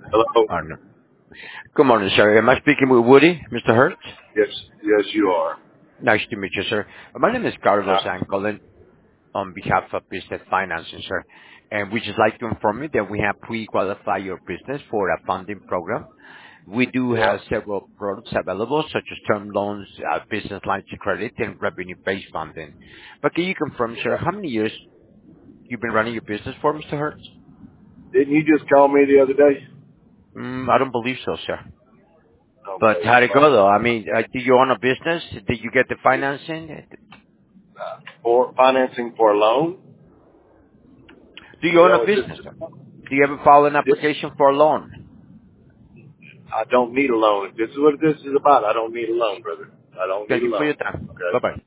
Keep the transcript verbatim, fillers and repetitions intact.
Hello? Oh, no. Good morning, sir. Am I speaking with Woody, Mister Hurt? Yes, yes, you are. Nice to meet you, sir. My name is Carlos. Uh, I'm calling on behalf of Business Financing, sir. And we just like to inform you that we have pre-qualified your business for a funding program. We do yeah. have several products available, such as term loans, uh, business lines of credit, and revenue-based funding. But can you confirm, sir, how many years you've been running your business for, Mister Hurt? Didn't you just call me the other day? Mm, I don't believe so, sir. But Okay. how'd it go Well, though? I mean, uh, do you own a business? Did you get the financing? uh, for financing for a loan? Do you own a Well, is this, business? Do you ever file an this, application for a loan? I don't need a loan. If this is what this is about, I don't need a loan, brother. I don't need Thank a you for your loan. time. Okay? Bye bye.